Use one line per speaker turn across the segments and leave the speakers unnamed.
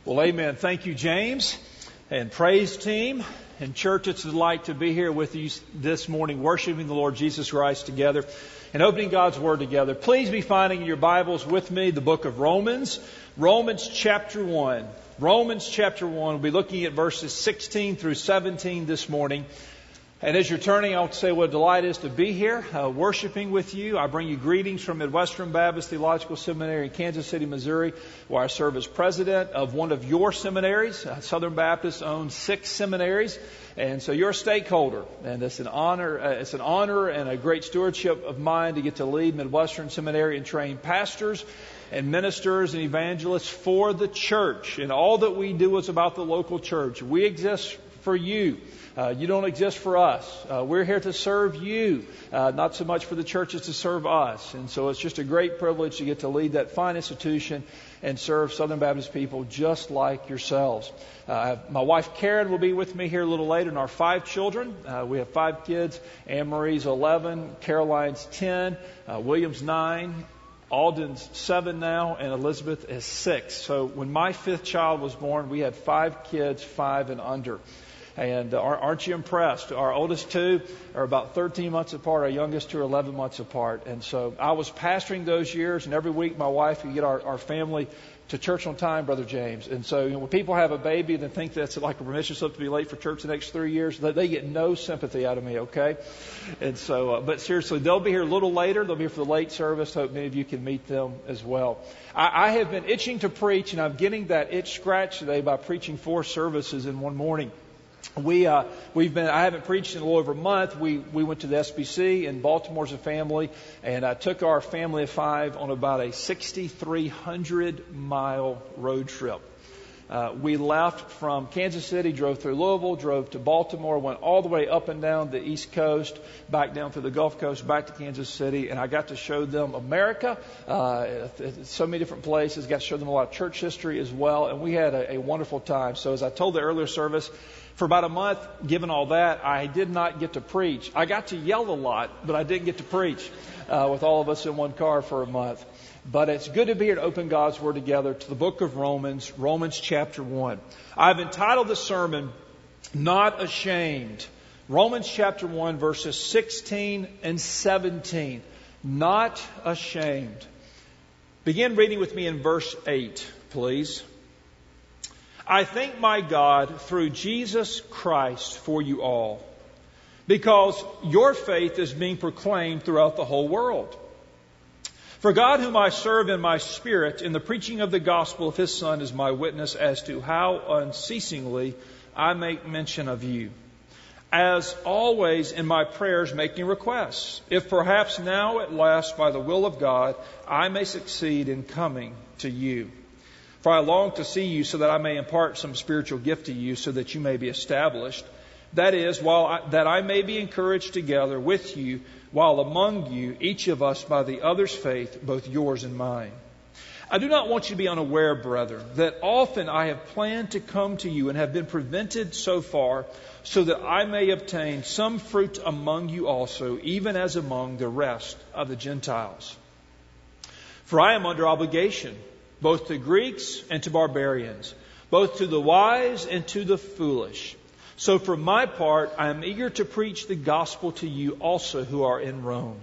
Well, amen. Thank you, James, and praise team. And church, it's a delight to be here with you this morning, worshiping the Lord Jesus Christ together and opening God's Word together. Please be finding in your Bibles with me the book of Romans, Romans chapter 1. Romans chapter 1. We'll be looking at verses 16 through 17 this morning. And as you're turning, I want to say what a delight it is to be here, worshiping with you. I bring you greetings from Midwestern Baptist Theological Seminary in Kansas City, Missouri, where I serve as president of one of your seminaries. Southern Baptist owns 6 seminaries, and so you're a stakeholder. And it's an honor and a great stewardship of mine to get to lead Midwestern Seminary and train pastors and ministers and evangelists for the church. And all that we do is about the local church. We exist for you. You don't exist for us. We're here to serve you, not so much for the churches to serve us. And so it's just a great privilege to get to lead that fine institution and serve Southern Baptist people just like yourselves. My wife Karen will be with me here a little later, and our 5 children. We have 5 kids. Anne-Marie's 11, Caroline's 10, William's 9, Alden's 7 now, and Elizabeth is 6. So when my 5th child was born, we had 5 kids, 5 and under. And aren't you impressed? Our oldest 2 are about 13 months apart. Our youngest 2 are 11 months apart. And so I was pastoring those years, and every week my wife would get our family to church on time, Brother James. And so when people have a baby and think that's like a permission slip to be late for church the next 3 years, they get no sympathy out of me, okay? And so, but seriously, they'll be here a little later. They'll be here for the late service. Hope many of you can meet them as well. I have been itching to preach, and I'm getting that itch scratched today by preaching 4 services in one morning. I haven't preached in a little over a month. We went to the SBC in Baltimore as a family, and I took our family of 5 on about a 6,300 mile road trip. We left from Kansas City, drove through Louisville, drove to Baltimore, went all the way up and down the East Coast, back down through the Gulf Coast, back to Kansas City, and I got to show them America, so many different places, got to show them a lot of church history as well, and we had a wonderful time. So as I told the earlier service, for about a month, given all that, I did not get to preach. I got to yell a lot, but I didn't get to preach with all of us in one car for a month. But it's good to be here to open God's Word together to the book of Romans, Romans chapter 1. I've entitled the sermon, Not Ashamed. Romans chapter 1, verses 16 and 17. Not ashamed. Begin reading with me in verse 8, please. I thank my God through Jesus Christ for you all, because your faith is being proclaimed throughout the whole world. For God, whom I serve in my spirit in the preaching of the gospel of His Son, is my witness as to how unceasingly I make mention of you, as always in my prayers making requests, if perhaps now at last by the will of God I may succeed in coming to you. For I long to see you so that I may impart some spiritual gift to you so that you may be established. That is, that I may be encouraged together with you while among you, each of us by the other's faith, both yours and mine. I do not want you to be unaware, brethren, that often I have planned to come to you and have been prevented so far, so that I may obtain some fruit among you also, even as among the rest of the Gentiles. For I am under obligation, both to Greeks and to barbarians, both to the wise and to the foolish. So for my part, I am eager to preach the gospel to you also who are in Rome.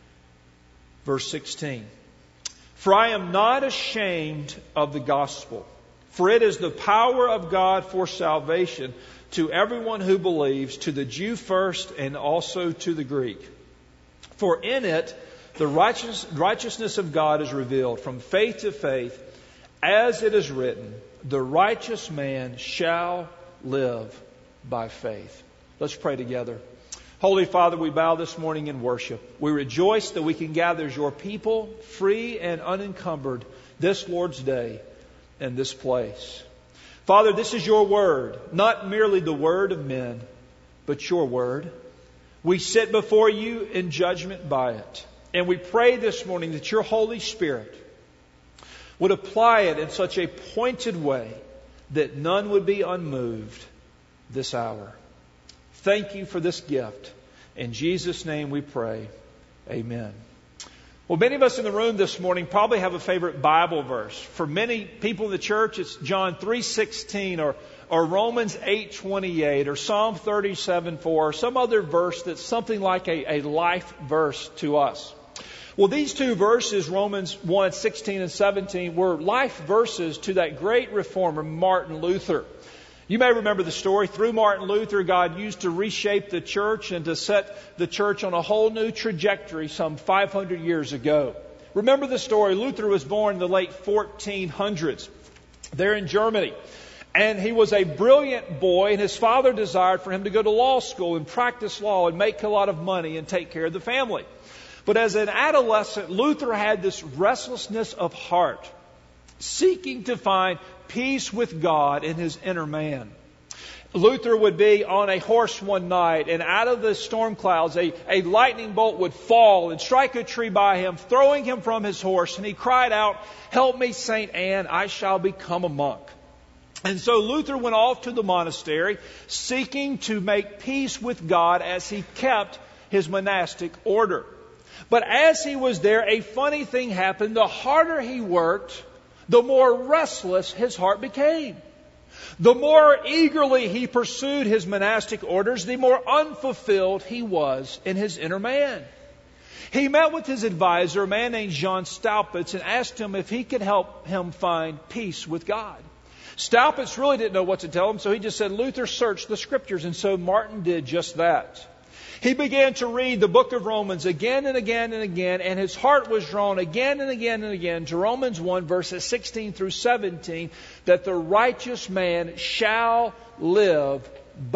Verse 16. For I am not ashamed of the gospel, for it is the power of God for salvation to everyone who believes, to the Jew first and also to the Greek. For in it the righteousness of God is revealed from faith to faith, as it is written, the righteous man shall live by faith. Let's pray together. Holy Father, we bow this morning in worship. We rejoice that we can gather as your people, free and unencumbered, this Lord's Day in this place. Father, this is your word, not merely the word of men, but your word. We sit before you in judgment by it. And we pray this morning that your Holy Spirit would apply it in such a pointed way that none would be unmoved this hour. Thank you for this gift. In Jesus' name we pray. Amen. Well, many of us in the room this morning probably have a favorite Bible verse. For many people in the church, it's John 3:16 or Romans 8:28 or Psalm 37:4 or some other verse that's something like a life verse to us. Well, these two verses, Romans 1:16 and 17, were life verses to that great reformer, Martin Luther. You may remember the story. Through Martin Luther, God used to reshape the church and to set the church on a whole new trajectory some 500 years ago. Remember the story. Luther was born in the late 1400s there in Germany. And he was a brilliant boy, and his father desired for him to go to law school and practice law and make a lot of money and take care of the family. But as an adolescent, Luther had this restlessness of heart, seeking to find peace with God in his inner man. Luther would be on a horse one night, and out of the storm clouds, a lightning bolt would fall and strike a tree by him, throwing him from his horse. And he cried out, "Help me, St. Anne, I shall become a monk." And so Luther went off to the monastery, seeking to make peace with God as he kept his monastic order. But as he was there, a funny thing happened. The harder he worked, the more restless his heart became. The more eagerly he pursued his monastic orders, the more unfulfilled he was in his inner man. He met with his advisor, a man named John Staupitz, and asked him if he could help him find peace with God. Staupitz really didn't know what to tell him, so he just said, "Luther, search the Scriptures." And so Martin did just that. He began to read the book of Romans again and again and again, and his heart was drawn again and again and again to Romans 1, verses 16 through 17, that the righteous man shall live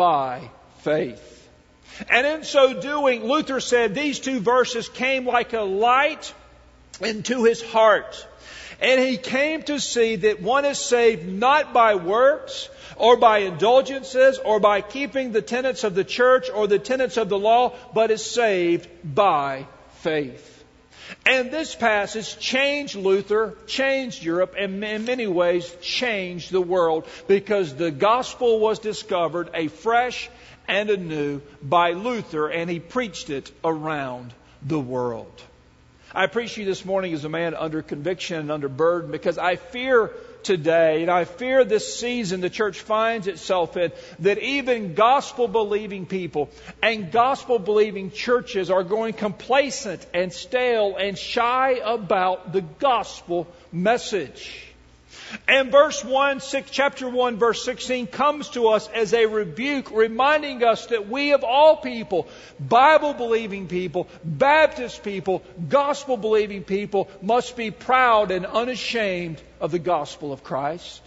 by faith. And in so doing, Luther said these two verses came like a light into his heart. And he came to see that one is saved not by works or by indulgences or by keeping the tenets of the church or the tenets of the law, but is saved by faith. And this passage changed Luther, changed Europe, and in many ways changed the world, because the gospel was discovered afresh and anew by Luther, and he preached it around the world. I preach you this morning as a man under conviction and under burden, because I fear today, and I fear this season the church finds itself in, that even gospel-believing people and gospel-believing churches are going complacent and stale and shy about the gospel message. And chapter 1, verse 16 comes to us as a rebuke, reminding us that we of all people, Bible-believing people, Baptist people, gospel-believing people, must be proud and unashamed of the gospel of Christ.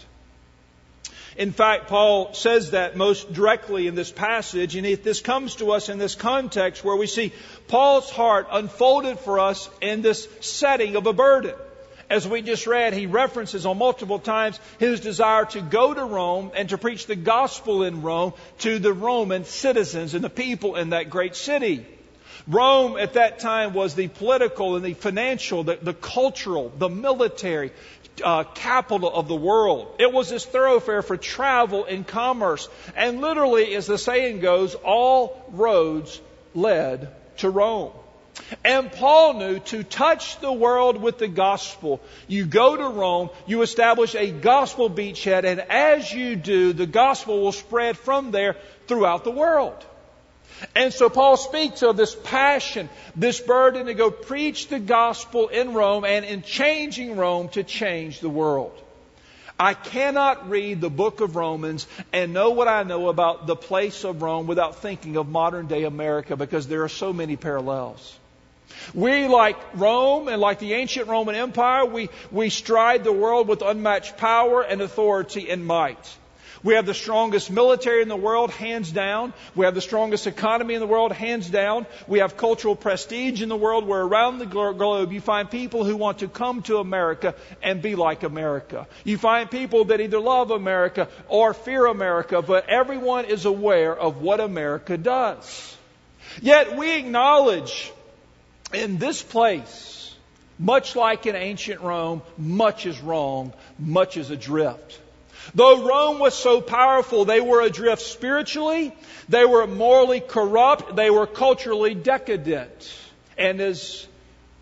In fact, Paul says that most directly in this passage, and this comes to us in this context where we see Paul's heart unfolded for us in this setting of a burden. As we just read, he references on multiple times his desire to go to Rome and to preach the gospel in Rome to the Roman citizens and the people in that great city. Rome at that time was the political and the financial, the cultural, the military capital of the world. It was this thoroughfare for travel and commerce. And literally, as the saying goes, all roads led to Rome. And Paul knew to touch the world with the gospel, you go to Rome, you establish a gospel beachhead, and as you do, the gospel will spread from there throughout the world. And so Paul speaks of this passion, this burden to go preach the gospel in Rome, and in changing Rome to change the world. I cannot read the book of Romans and know what I know about the place of Rome without thinking of modern day America, because there are so many parallels. We, like Rome and like the ancient Roman Empire, we stride the world with unmatched power and authority and might. We have the strongest military in the world, hands down. We have the strongest economy in the world, hands down. We have cultural prestige in the world, where around the globe you find people who want to come to America and be like America. You find people that either love America or fear America, but everyone is aware of what America does. Yet we acknowledge in this place, much like in ancient Rome, much is wrong, much is adrift. Though Rome was so powerful, they were adrift spiritually, they were morally corrupt, they were culturally decadent. And as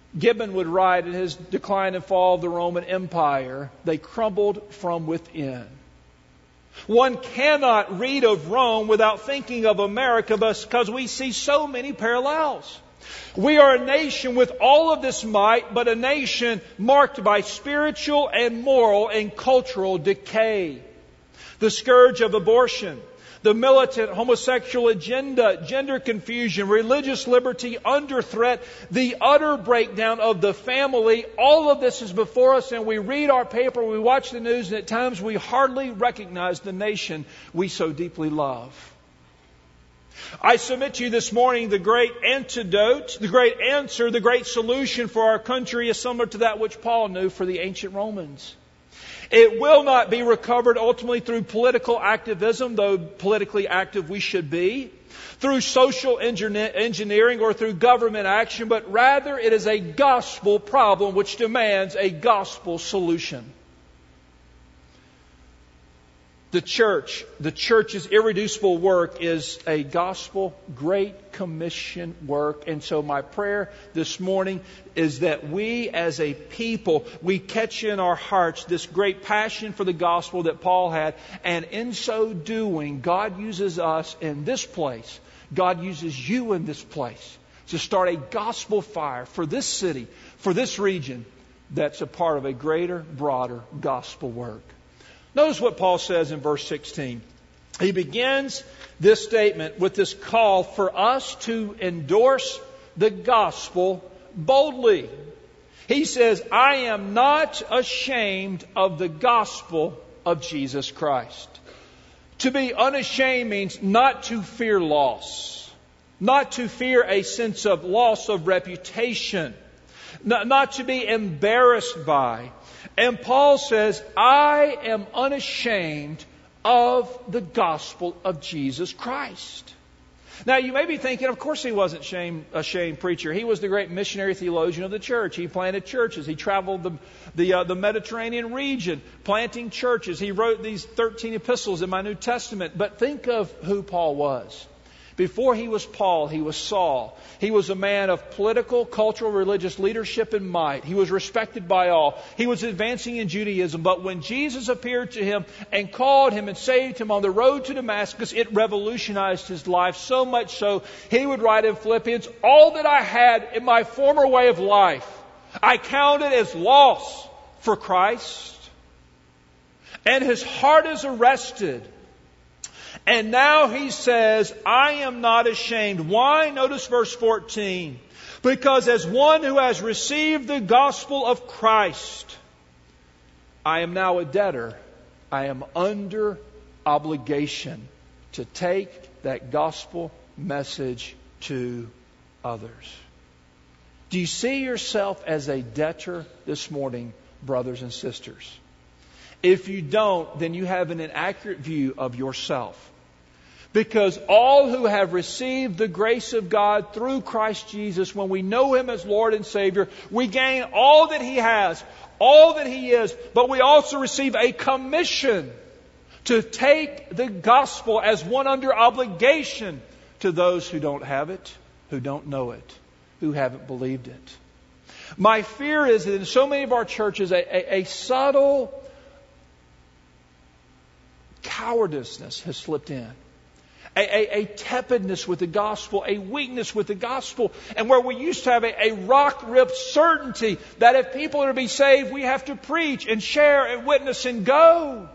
Gibbon would write in his Decline and Fall of the Roman Empire, they crumbled from within. One cannot read of Rome without thinking of America because we see so many parallels. We are a nation with all of this might, but a nation marked by spiritual and moral and cultural decay. The scourge of abortion, the militant homosexual agenda, gender confusion, religious liberty under threat, the utter breakdown of the family, all of this is before us, and we read our paper, we watch the news, and at times we hardly recognize the nation we so deeply love. I submit to you this morning the great antidote, the great answer, the great solution for our country is similar to that which Paul knew for the ancient Romans. It will not be recovered ultimately through political activism, though politically active we should be, through social engineering or through government action, but rather it is a gospel problem which demands a gospel solution. The church's irreducible work is a gospel Great Commission work. And so my prayer this morning is that we as a people, we catch in our hearts this great passion for the gospel that Paul had. And in so doing, God uses us in this place. God uses you in this place to start a gospel fire for this city, for this region that's a part of a greater, broader gospel work. Notice what Paul says in verse 16. He begins this statement with this call for us to endorse the gospel boldly. He says, I am not ashamed of the gospel of Jesus Christ. To be unashamed means not to fear loss, not to fear a sense of loss of reputation, not to be embarrassed by. And Paul says, I am unashamed of the gospel of Jesus Christ. Now, you may be thinking, of course he wasn't a shamed preacher. He was the great missionary theologian of the church. He planted churches. He traveled the Mediterranean region planting churches. He wrote these 13 epistles in my New Testament. But think of who Paul was. Before he was Paul, he was Saul. He was a man of political, cultural, religious leadership and might. He was respected by all. He was advancing in Judaism. But when Jesus appeared to him and called him and saved him on the road to Damascus, it revolutionized his life so much so, he would write in Philippians, all that I had in my former way of life, I counted as loss for Christ. And his heart is arrested. And now he says, I am not ashamed. Why? Notice verse 14. Because as one who has received the gospel of Christ, I am now a debtor. I am under obligation to take that gospel message to others. Do you see yourself as a debtor this morning, brothers and sisters? If you don't, then you have an inaccurate view of yourself. Because all who have received the grace of God through Christ Jesus, when we know Him as Lord and Savior, we gain all that He has, all that He is, but we also receive a commission to take the gospel as one under obligation to those who don't have it, who don't know it, who haven't believed it. My fear is that in so many of our churches, a subtle cowardice has slipped in. A tepidness with the gospel, a weakness with the gospel, and where we used to have a rock-ripped certainty that if people are to be saved, we have to preach and share and witness and go.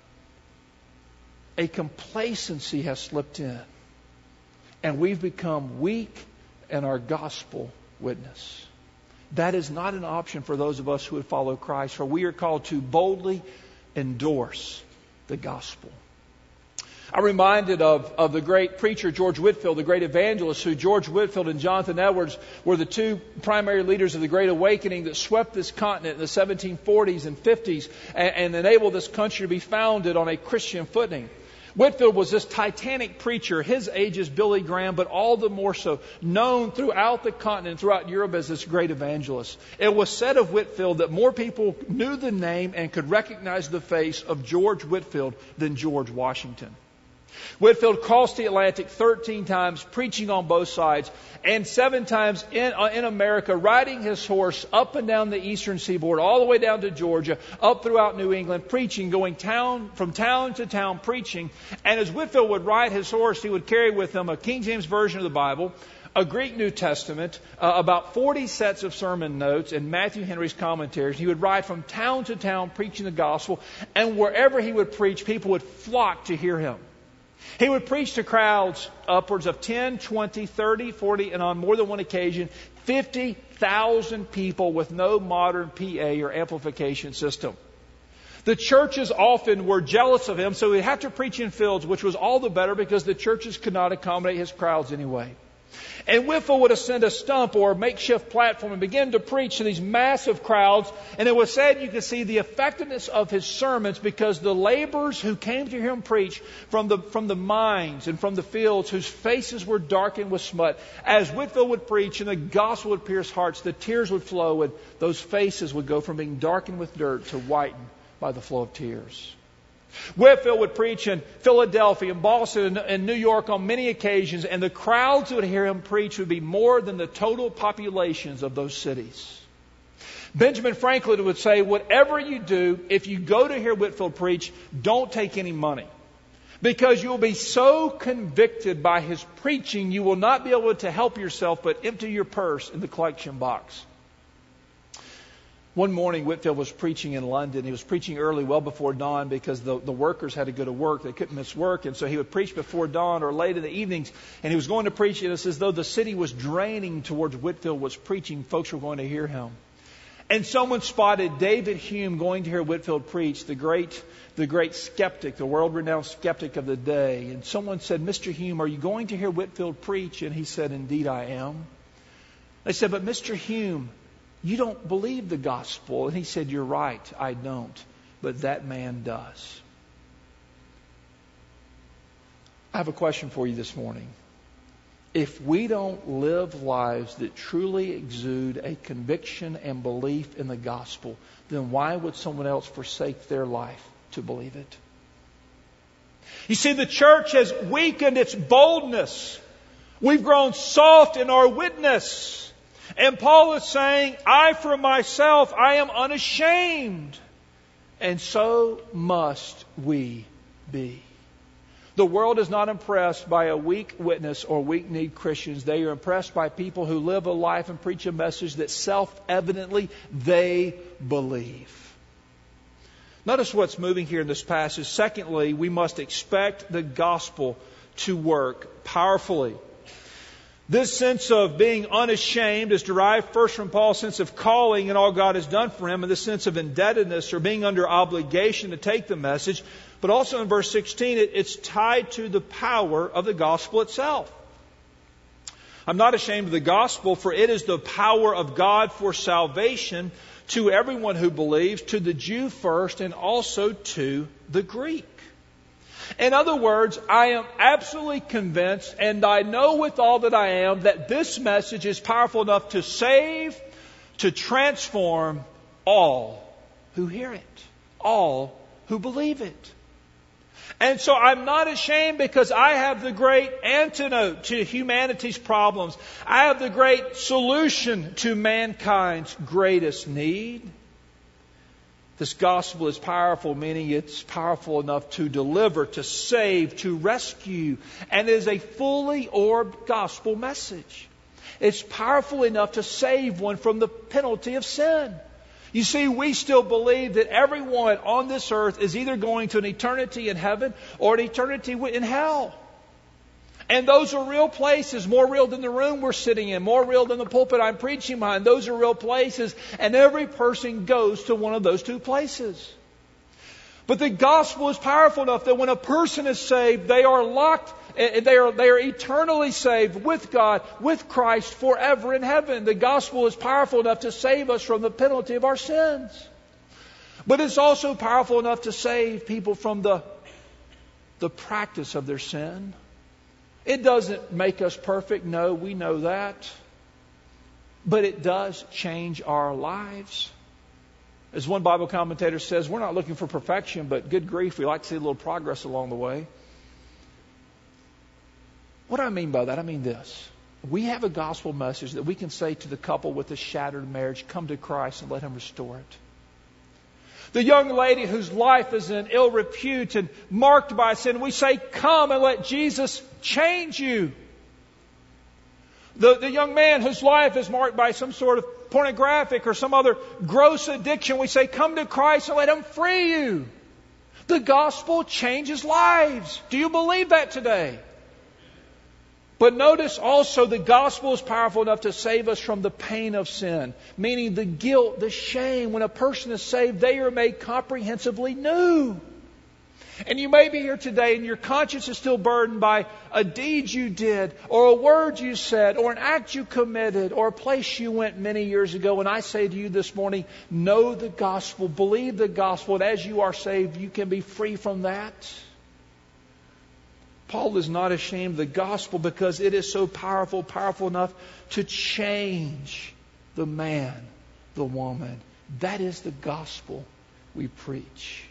A complacency has slipped in, and we've become weak in our gospel witness. That is not an option for those of us who would follow Christ, for we are called to boldly endorse the gospel. I'm reminded of the great preacher George Whitefield, the great evangelist, who George Whitefield and Jonathan Edwards were the two primary leaders of the Great Awakening that swept this continent in the 1740s and 50s and enabled this country to be founded on a Christian footing. Whitefield was this titanic preacher. His age is Billy Graham, but all the more so known throughout the continent, throughout Europe as this great evangelist. It was said of Whitefield that more people knew the name and could recognize the face of George Whitefield than George Washington. Whitefield crossed the Atlantic 13 times, preaching on both sides, and 7 times in America, riding his horse up and down the eastern seaboard, all the way down to Georgia, up throughout New England, preaching, going from town to town preaching. And as Whitefield would ride his horse, he would carry with him a King James Version of the Bible, a Greek New Testament, about 40 sets of sermon notes, and Matthew Henry's commentaries. He would ride from town to town preaching the gospel, and wherever he would preach, people would flock to hear him. He would preach to crowds upwards of 10, 20, 30, 40, and on more than one occasion, 50,000 people with no modern PA or amplification system. The churches often were jealous of him, so he'd have to preach in fields, which was all the better because the churches could not accommodate his crowds anyway. And Whitefield would ascend a stump or a makeshift platform and begin to preach to these massive crowds. And it was said you could see the effectiveness of his sermons because the laborers who came to hear him preach from the mines and from the fields, whose faces were darkened with smut, as Whitefield would preach and the gospel would pierce hearts, the tears would flow and those faces would go from being darkened with dirt to whitened by the flow of tears. Whitefield would preach in Philadelphia and Boston and New York on many occasions, and the crowds who would hear him preach would be more than the total populations of those cities. Benjamin Franklin would say, whatever you do, if you go to hear Whitefield preach, don't take any money. Because you will be so convicted by his preaching, you will not be able to help yourself but empty your purse in the collection box. One morning, Whitefield was preaching in London. He was preaching early, well before dawn, because the workers had to go to work. They couldn't miss work. And so he would preach before dawn or late in the evenings. And he was going to preach, and it's as though the city was draining towards Whitefield was preaching. Folks were going to hear him. And someone spotted David Hume going to hear Whitefield preach, the great skeptic, the world-renowned skeptic of the day. And someone said, Mr. Hume, are you going to hear Whitefield preach? And he said, indeed I am. They said, but Mr. Hume, you don't believe the gospel. And he said, you're right, I don't. But that man does. I have a question for you this morning. If we don't live lives that truly exude a conviction and belief in the gospel, then why would someone else forsake their life to believe it? You see, the church has weakened its boldness. We've grown soft in our witness. And Paul is saying, I for myself, I am unashamed. And so must we be. The world is not impressed by a weak witness or weak-kneed Christians. They are impressed by people who live a life and preach a message that self-evidently they believe. Notice what's moving here in this passage. Secondly, we must expect the gospel to work powerfully. This sense of being unashamed is derived first from Paul's sense of calling and all God has done for him, and this sense of indebtedness or being under obligation to take the message. But also in verse 16, it's tied to the power of the gospel itself. I'm not ashamed of the gospel, for it is the power of God for salvation to everyone who believes, to the Jew first and also to the Greek. In other words, I am absolutely convinced, and I know with all that I am, that this message is powerful enough to save, to transform all who hear it, all who believe it. And so I'm not ashamed because I have the great antidote to humanity's problems. I have the great solution to mankind's greatest need. This gospel is powerful, meaning it's powerful enough to deliver, to save, to rescue, and is a fully orbed gospel message. It's powerful enough to save one from the penalty of sin. You see, we still believe that everyone on this earth is either going to an eternity in heaven or an eternity in hell. And those are real places, more real than the room we're sitting in, more real than the pulpit I'm preaching behind. Those are real places, and every person goes to one of those two places. But the gospel is powerful enough that when a person is saved, they are locked, they are eternally saved with God, with Christ, forever in heaven. The gospel is powerful enough to save us from the penalty of our sins. But it's also powerful enough to save people from the practice of their sin. It doesn't make us perfect. No, we know that. But it does change our lives. As one Bible commentator says, we're not looking for perfection, but good grief, we like to see a little progress along the way. What do I mean by that? I mean this. We have a gospel message that we can say to the couple with a shattered marriage, come to Christ and let Him restore it. The young lady whose life is in ill repute and marked by sin, we say, come and let Jesus change you. The young man whose life is marked by some sort of pornographic or some other gross addiction, we say, come to Christ and let Him free you. The gospel changes lives. Do you believe that today? But notice also the gospel is powerful enough to save us from the pain of sin, meaning the guilt, the shame. When a person is saved, they are made comprehensively new. And you may be here today and your conscience is still burdened by a deed you did, or a word you said, or an act you committed, or a place you went many years ago. And I say to you this morning, know the gospel, believe the gospel, and as you are saved, you can be free from that. Paul is not ashamed of the gospel because it is so powerful enough to change the man, the woman. That is the gospel we preach.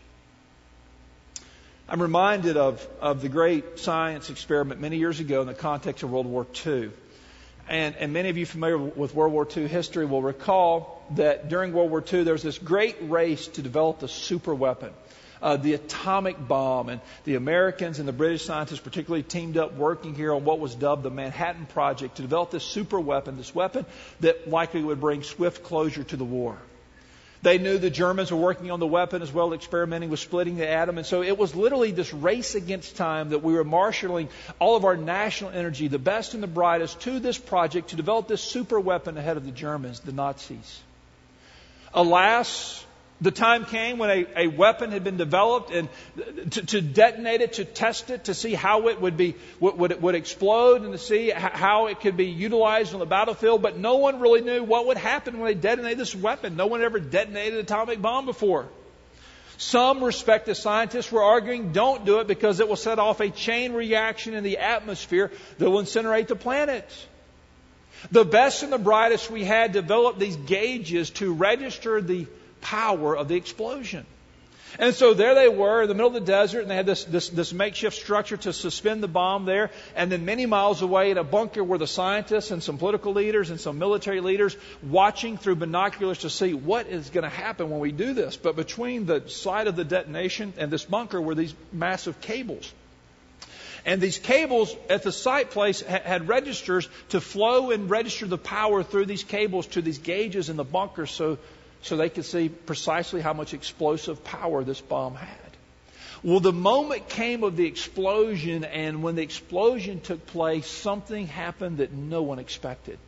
I'm reminded of the great science experiment many years ago in the context of World War II. And many of you familiar with World War II history will recall that during World War II there was this great race to develop the super weapon. The atomic bomb, and the Americans and the British scientists particularly teamed up working here on what was dubbed the Manhattan Project to develop this super weapon, this weapon that likely would bring swift closure to the war. They knew the Germans were working on the weapon as well, experimenting with splitting the atom. And so it was literally this race against time that we were marshaling all of our national energy, the best and the brightest, to this project to develop this super weapon ahead of the Germans, the Nazis. Alas, the time came when a weapon had been developed, and to detonate it, to test it, to see how it would explode, and to see how it could be utilized on the battlefield. But no one really knew what would happen when they detonated this weapon. No one ever detonated an atomic bomb before. Some respected scientists were arguing, don't do it because it will set off a chain reaction in the atmosphere that will incinerate the planet. The best and the brightest we had developed these gauges to register the power of the explosion. And so there they were in the middle of the desert, and they had this makeshift structure to suspend the bomb there. And then many miles away in a bunker were the scientists and some political leaders and some military leaders watching through binoculars to see what is going to happen when we do this. But between the site of the detonation and this bunker were these massive cables. And these cables at the site place had registers to flow and register the power through these cables to these gauges in the bunker so they could see precisely how much explosive power this bomb had. Well, the moment came of the explosion, and when the explosion took place, something happened that no one expected.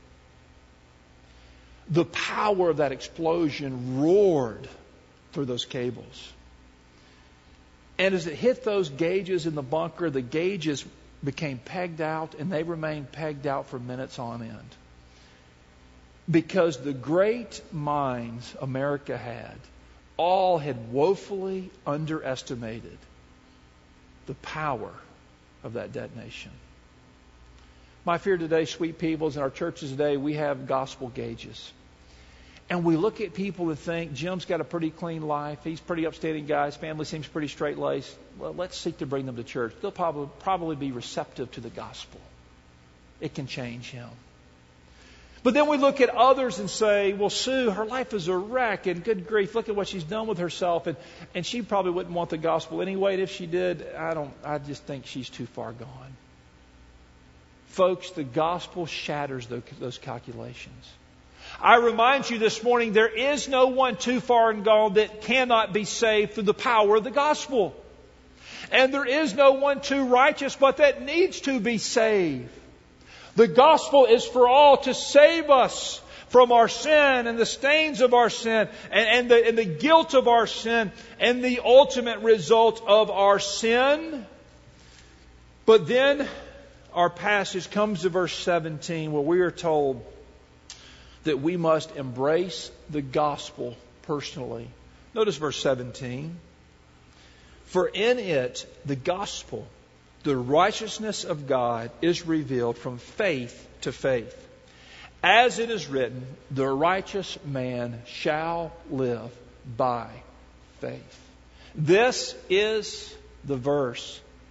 The power of that explosion roared through those cables. And as it hit those gauges in the bunker, the gauges became pegged out, and they remained pegged out for minutes on end. Because the great minds America had all had woefully underestimated the power of that detonation. My fear today, sweet people, is in our churches today, we have gospel gauges. And we look at people and think, Jim's got a pretty clean life. He's a pretty upstanding guy. His family seems pretty straight-laced. Well, let's seek to bring them to church. They'll probably be receptive to the gospel. It can change him. But then we look at others and say, well, Sue, her life is a wreck, and good grief, look at what she's done with herself, and she probably wouldn't want the gospel anyway. And if she did, I just think she's too far gone. Folks, the gospel shatters those calculations. I remind you this morning, there is no one too far and gone that cannot be saved through the power of the gospel. And there is no one too righteous but that needs to be saved. The gospel is for all to save us from our sin and the stains of our sin and the guilt of our sin and the ultimate result of our sin. But then our passage comes to verse 17 where we are told that we must embrace the gospel personally. Notice verse 17. For in it, the gospel, the righteousness of God is revealed from faith to faith. As it is written, the righteous man shall live by faith. This is the verse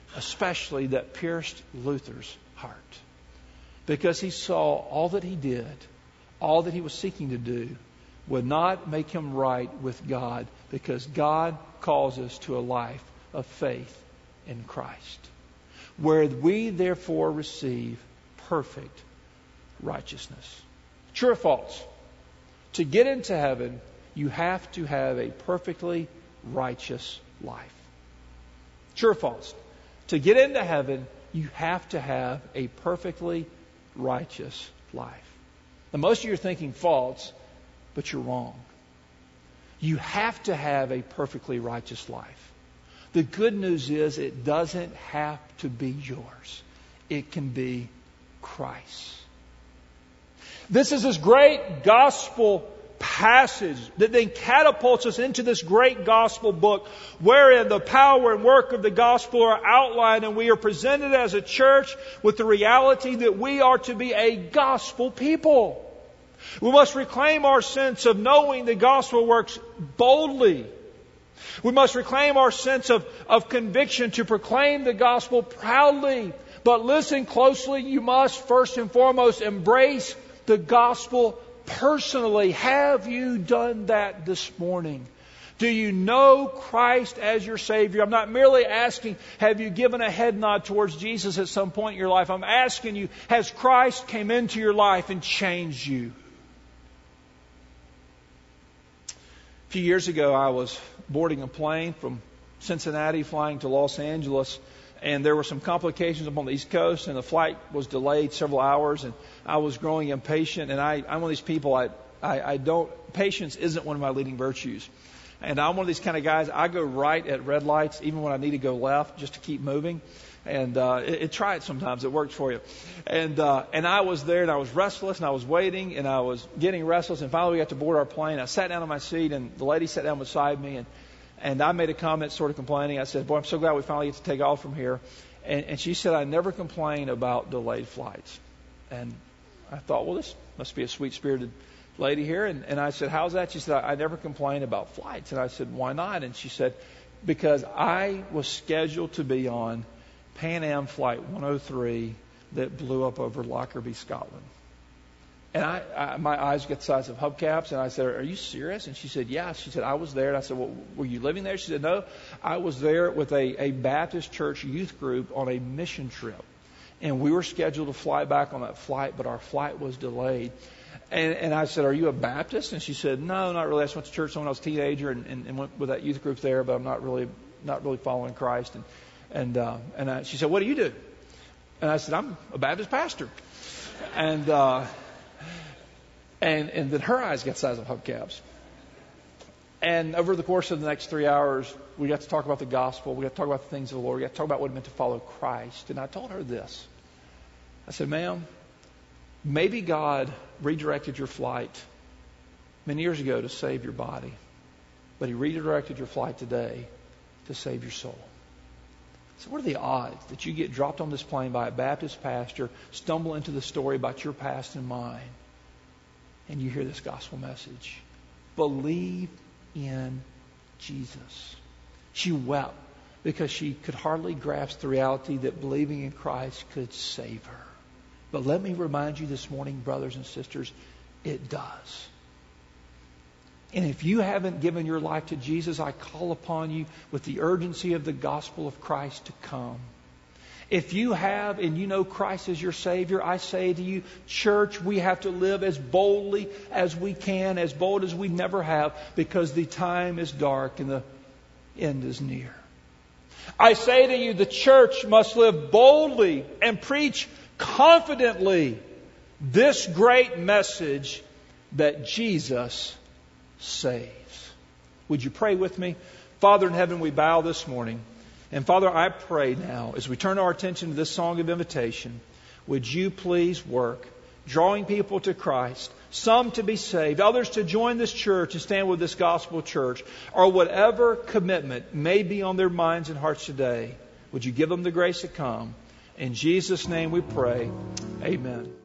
especially that pierced Luther's heart. Because he saw all that he did, all that he was seeking to do, would not make him right with God, because God calls us to a life of faith in Christ, where we therefore receive perfect righteousness. True or false? To get into heaven, you have to have a perfectly righteous life. True or false? To get into heaven, you have to have a perfectly righteous life. Now, most of you are thinking false, but you're wrong. You have to have a perfectly righteous life. The good news is it doesn't have to be yours. It can be Christ's. This is this great gospel passage that then catapults us into this great gospel book, wherein the power and work of the gospel are outlined, and we are presented as a church with the reality that we are to be a gospel people. We must reclaim our sense of knowing the gospel works boldly. We must reclaim our sense of conviction to proclaim the gospel proudly. But listen closely, you must first and foremost embrace the gospel personally. Have you done that this morning? Do you know Christ as your Savior? I'm not merely asking, have you given a head nod towards Jesus at some point in your life? I'm asking you, has Christ came into your life and changed you? A few years ago, I was boarding a plane from Cincinnati flying to Los Angeles, and there were some complications up on the East Coast, and the flight was delayed several hours, and I was growing impatient, and I'm one of these people, patience isn't one of my leading virtues. And I'm one of these kind of guys, I go right at red lights, even when I need to go left, just to keep moving. And try it sometimes. It works for you. And I was there, and I was restless, and I was waiting, and I was getting restless. And finally, we got to board our plane. I sat down on my seat, and the lady sat down beside me, and I made a comment, sort of complaining. I said, "Boy, I'm so glad we finally get to take off from here." And she said, "I never complain about delayed flights." And I thought, well, this must be a sweet-spirited lady here. And I said, "How's that?" She said, I never complain about flights." And I said, "Why not?" And she said, "Because I was scheduled to be on Pan Am Flight 103 that blew up over Lockerbie, Scotland." And my eyes got the size of hubcaps, and I said, "Are you serious?" And she said, "Yeah." She said, "I was there." And I said, "Well, were you living there?" She said, "No, I was there with a Baptist church youth group on a mission trip. And we were scheduled to fly back on that flight, but our flight was delayed." And I said, "Are you a Baptist?" And she said, "No, not really. I just went to church when I was a teenager and went with that youth group there, but I'm not really following Christ." And she said, "What do you do?" And I said, "I'm a Baptist pastor." And then her eyes got the size of hubcaps. And over the course of the next 3 hours, we got to talk about the gospel. We got to talk about the things of the Lord. We got to talk about what it meant to follow Christ. And I told her this. I said, "Ma'am, maybe God redirected your flight many years ago to save your body, but He redirected your flight today to save your soul." So what are the odds that you get dropped on this plane by a Baptist pastor, stumble into the story about your past and mine, and you hear this gospel message? Believe in Jesus. She wept because she could hardly grasp the reality that believing in Christ could save her. But let me remind you this morning, brothers and sisters, it does. And if you haven't given your life to Jesus, I call upon you with the urgency of the gospel of Christ to come. If you have and you know Christ as your Savior, I say to you, church, we have to live as boldly as we can, as bold as we never have, because the time is dark and the end is near. I say to you, the church must live boldly and preach confidently this great message that Jesus saves. Would you pray with me? Father in heaven, we bow this morning. And Father, I pray now, as we turn our attention to this song of invitation, would you please work, drawing people to Christ, some to be saved, others to join this church and stand with this gospel church, or whatever commitment may be on their minds and hearts today. Would you give them the grace to come? In Jesus' name we pray. Amen.